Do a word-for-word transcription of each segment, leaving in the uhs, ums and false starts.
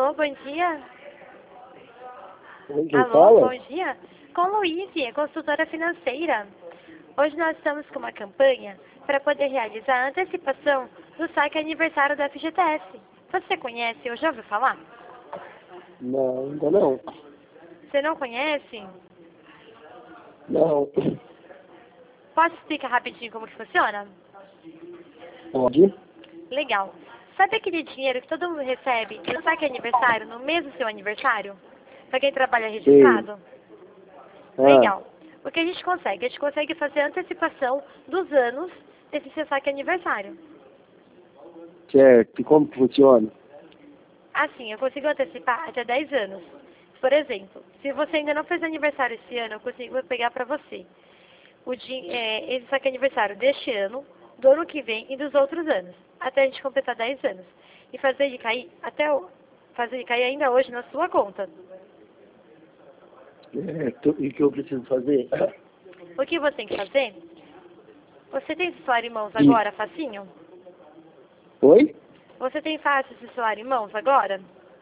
Alô, bom dia. Oi, quem Alô, fala? bom dia. Com Luíse, consultora financeira. Hoje nós estamos com uma campanha para poder realizar a antecipação do saque aniversário da F G T S. Você conhece ou já ouviu falar? Não, ainda não. Você não conhece? Não. Posso explicar rapidinho como que funciona? Pode? Legal. Sabe aquele dinheiro que todo mundo recebe no saque aniversário no mês do seu aniversário? Para quem trabalha registrado? Ah, Legal. O que a gente consegue? A gente consegue fazer a antecipação dos anos desse seu saque aniversário. certo. E como que funciona? Assim, eu consigo antecipar até dez anos. Por exemplo, se você ainda não fez aniversário esse ano, eu consigo pegar para você o din é, esse saque aniversário deste ano, do ano que vem e dos outros anos, até a gente completar dez anos. E fazer ele cair até o, fazer ele cair ainda hoje na sua conta. Certo. E o que eu preciso fazer? O que você tem que fazer? Você tem esse celular em mãos Sim. agora, facinho? Oi? Você tem fácil esse celular em mãos agora?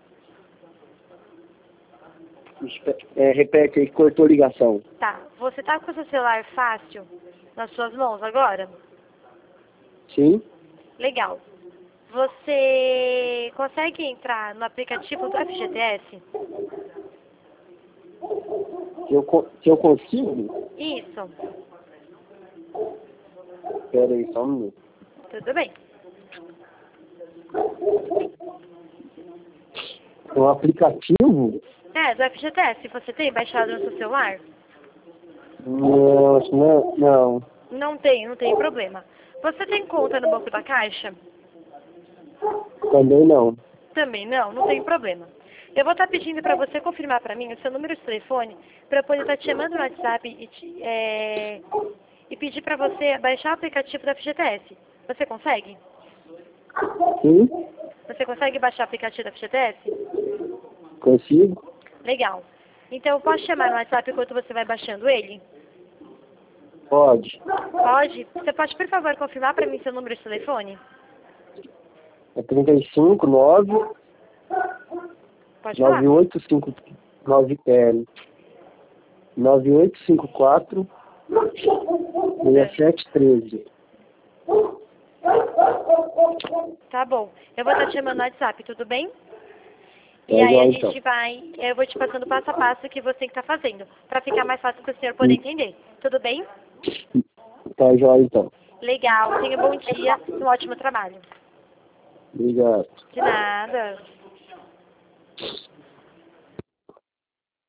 Espe- É, repete aí, cortou a ligação. Tá. Você tá com o seu celular fácil nas suas mãos agora? Sim? Legal. Você consegue entrar no aplicativo do F G T S? Se eu, co- se eu consigo? Isso. Espera aí, só um minuto. Tudo bem. O aplicativo? É, do F G T S. Você tem baixado no seu celular? Não, acho que não. Não. Não tem, não tem problema. Você tem conta no Banco da Caixa? Também não. Também não, não tem problema. Eu vou estar pedindo para você confirmar para mim o seu número de telefone para eu poder estar te chamando no WhatsApp e, te, é, e pedir para você baixar o aplicativo da F G T S. Você consegue? Sim? Você consegue baixar o aplicativo da F G T S? Consigo? Legal. Então eu posso chamar no WhatsApp enquanto você vai baixando ele? Pode. Pode? Você pode, por favor, confirmar para mim seu número de telefone? É trinta e cinco, nove, Pode falar. nove oito cinco, nove, é, nove oito cinco quatro, seis sete um três. Tá bom. Eu vou estar te chamando no WhatsApp, tudo bem? E Tá aí joia, a então. gente vai, eu vou te passando passo a passo o que você tem que estar fazendo, para ficar mais fácil para o senhor poder entender. Tudo bem? Tá joia, então. Legal. Tenha um bom dia e um ótimo trabalho. Obrigado. De nada.